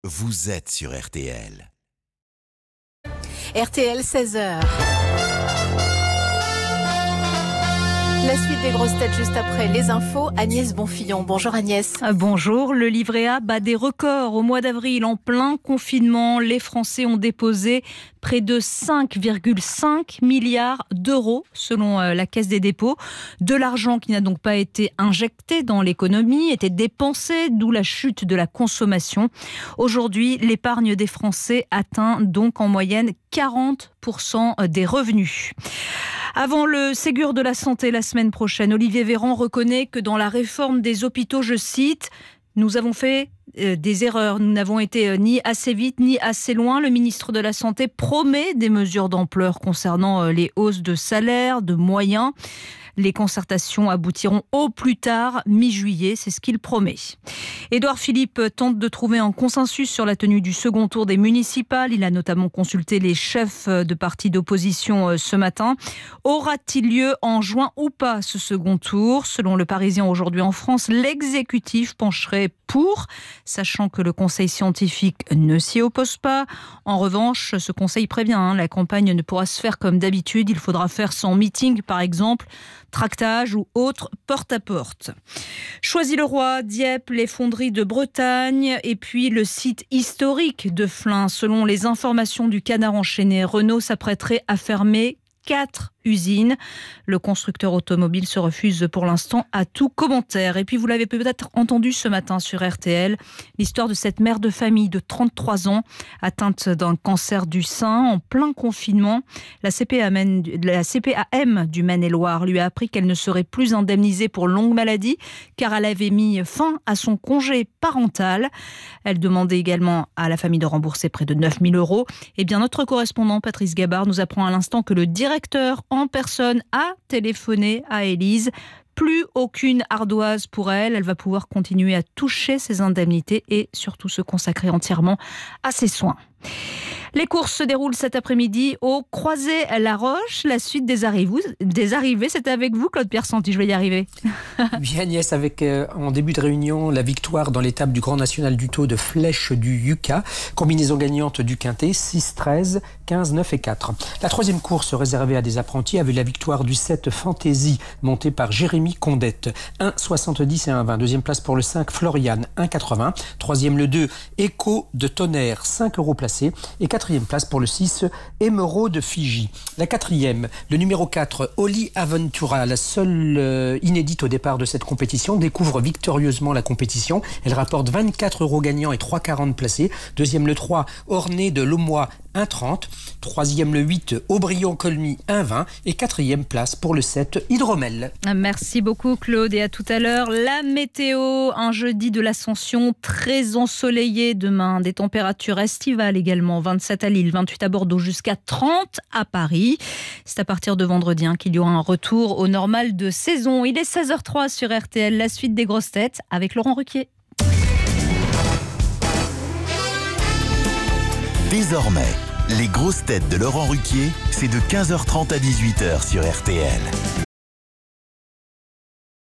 vous êtes sur RTL. RTL 16h. La suite des grosses têtes juste après les infos. Agnès Bonfillon. Bonjour Agnès. Bonjour. Le livret A bat des records. Au mois d'avril, en plein confinement, les Français ont déposé près de 5,5 milliards d'euros selon la Caisse des dépôts. De l'argent qui n'a donc pas été injecté dans l'économie, était dépensé, d'où la chute de la consommation. Aujourd'hui, l'épargne des Français atteint donc en moyenne 40% des revenus. Avant le Ségur de la santé la semaine prochaine, Olivier Véran reconnaît que dans la réforme des hôpitaux, je cite, « Nous avons fait des erreurs, nous n'avons été ni assez vite ni assez loin. Le ministre de la Santé promet des mesures d'ampleur concernant les hausses de salaire, de moyens. Les concertations aboutiront au plus tard mi-juillet, c'est ce qu'il promet. Édouard Philippe tente de trouver un consensus sur la tenue du second tour des municipales. Il a notamment consulté les chefs de partis d'opposition ce matin. Aura-t-il lieu en juin ou pas ce second tour ? Selon le Parisien aujourd'hui en France, l'exécutif pencherait pour, sachant que le conseil scientifique ne s'y oppose pas. En revanche, ce conseil prévient, la campagne ne pourra se faire comme d'habitude. Il faudra faire sans meeting, par exemple, tractage ou autre porte-à-porte. Choisy-le-Roi, Dieppe, les fonderies de Bretagne et puis le site historique de Flins. Selon les informations du Canard enchaîné, Renault s'apprêterait à fermer 4 usines. Le constructeur automobile se refuse pour l'instant à tout commentaire. Et puis vous l'avez peut-être entendu ce matin sur RTL, l'histoire de cette mère de famille de 33 ans atteinte d'un cancer du sein en plein confinement. La CPAM du Maine-et-Loire lui a appris qu'elle ne serait plus indemnisée pour longue maladie car elle avait mis fin à son congé parental. Elle demandait également à la famille de rembourser près de 9 000 €. Et bien notre correspondant Patrice Gabard nous apprend à l'instant que le directeur en personne a téléphoné à Élise. Plus aucune ardoise pour elle. Elle va pouvoir continuer à toucher ses indemnités et surtout se consacrer entièrement à ses soins. Les courses se déroulent cet après-midi au Croisé-la-Roche. La suite des arrivées, c'est avec vous, Claude Piersanti, je vais y arriver. Oui, Agnès, avec en début de réunion, la victoire dans l'étape du Grand National du Taux de Flèche du Yucca. Combinaison gagnante du Quintet, 6, 13, 15, 9 et 4. La troisième course réservée à des apprentis avait la victoire du 7 Fantasy, monté par Jérémy Condette. 1, 70 et 1, 20. Deuxième place pour le 5 Florian, 1, 80. Troisième le 2 Écho de Tonnerre, 5 € placés. Et quatrième place pour le 6 Émeraude de Fiji. La quatrième, le numéro 4 Oli Aventura, la seule inédite au départ de cette compétition, découvre victorieusement la compétition. Elle rapporte 24 € gagnants et 3,40 placés. Deuxième le 3 Orné de Lomois, 1,30. Troisième le 8 Aubryon-Colmy, 1,20. Et quatrième place pour le 7 Hydromel. Merci beaucoup Claude et à tout à l'heure. La météo, un jeudi de l'Ascension très ensoleillé demain. Des températures estivales également, 27 à Lille, 28 à Bordeaux, jusqu'à 30 à Paris. C'est à partir de vendredi qu'il y aura un retour au normal de saison. Il est 16h03 sur RTL, la suite des grosses têtes avec Laurent Ruquier. Désormais, les grosses têtes de Laurent Ruquier, c'est de 15h30 à 18h sur RTL.